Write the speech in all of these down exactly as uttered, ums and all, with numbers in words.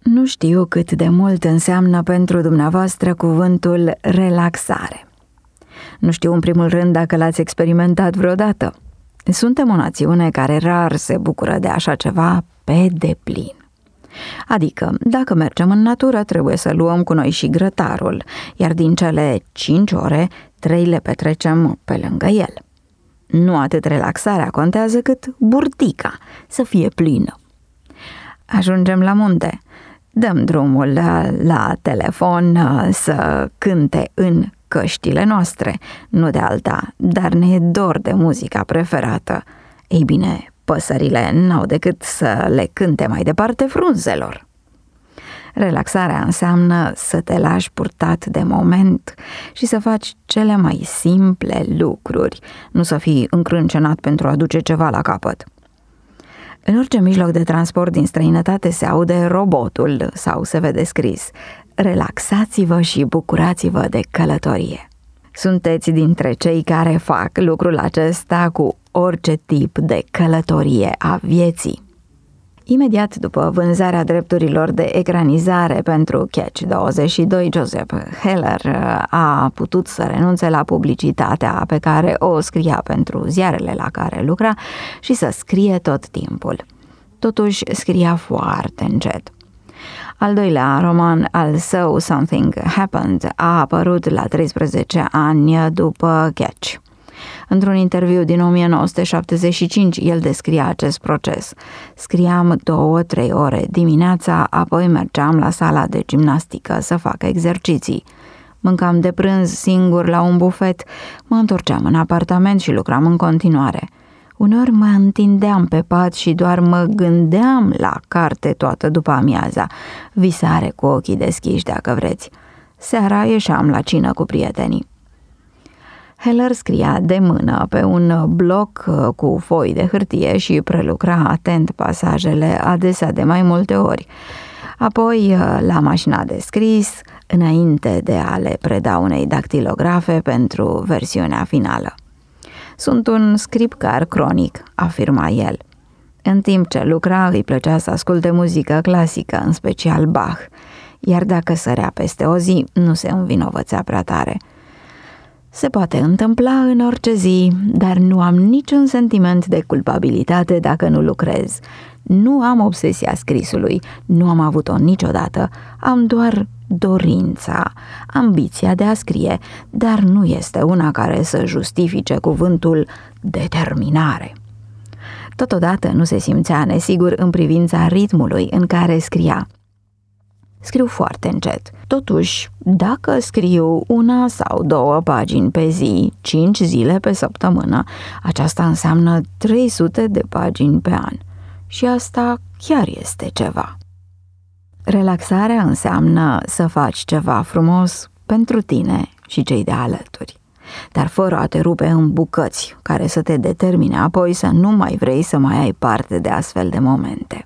Nu știu cât de mult înseamnă pentru dumneavoastră cuvântul relaxare. Nu știu în primul rând dacă l-ați experimentat vreodată. Suntem o națiune care rar se bucură de așa ceva pe deplin. Adică, dacă mergem în natură, trebuie să luăm cu noi și grătarul, iar din cele cinci ore, trei le petrecem pe lângă el. Nu atât relaxarea contează cât burtica, să fie plină. Ajungem la munte, dăm drumul la, la telefon să cânte în căștile noastre, nu de alta, dar ne e dor de muzica preferată. Ei bine, păsările n-au decât să le cânte mai departe frunzelor. Relaxarea înseamnă să te lași purtat de moment și să faci cele mai simple lucruri, nu să fii încrâncenat pentru a duce ceva la capăt. În orice mijloc de transport din străinătate se aude robotul sau se vede scris: relaxați-vă și bucurați-vă de călătorie. Sunteți dintre cei care fac lucrul acesta cu orice tip de călătorie a vieții. Imediat după vânzarea drepturilor de ecranizare pentru Catch douăzeci și doi, Joseph Heller a putut să renunțe la publicitatea pe care o scria pentru ziarele la care lucra și să scrie tot timpul. Totuși scria foarte încet. Al doilea roman al său, Something Happened, a apărut la treisprezece ani după Catch. Într-un interviu din o mie nouă sute șaptezeci și cinci, el descria acest proces. Scriam două, trei ore dimineața, apoi mergeam la sala de gimnastică să fac exerciții. Mâncam de prânz singur la un bufet, mă întorceam în apartament și lucram în continuare. Uneori mă întindeam pe pat și doar mă gândeam la carte toată după amiaza, visare cu ochii deschiși dacă vreți. Seara ieșeam la cină cu prietenii. Heller scria de mână pe un bloc cu foi de hârtie și prelucra atent pasajele, adesea de mai multe ori. Apoi la mașina de scris, înainte de a le preda unei dactilografe pentru versiunea finală. Sunt un scripcar cronic, afirma el. În timp ce lucra, îi plăcea să asculte muzică clasică, în special Bach, iar dacă sărea peste o zi, nu se învinovățea prea tare. Se poate întâmpla în orice zi, dar nu am niciun sentiment de culpabilitate dacă nu lucrez. Nu am obsesia scrisului, nu am avut-o niciodată, am doar dorința, ambiția de a scrie, dar nu este una care să justifice cuvântul determinare. Totodată nu se simțea nesigur în privința ritmului în care scria. Scriu foarte încet. Totuși, dacă scriu una sau două pagini pe zi, cinci zile pe săptămână, aceasta înseamnă trei sute de pagini pe an. Și asta chiar este ceva. Relaxarea înseamnă să faci ceva frumos pentru tine și cei de alături, dar fără a te rupe în bucăți care să te determine apoi să nu mai vrei să mai ai parte de astfel de momente.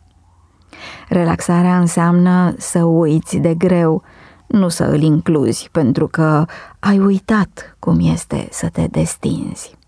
Relaxarea înseamnă să uiți de greu, nu să îl incluzi pentru că ai uitat cum este să te destinzi.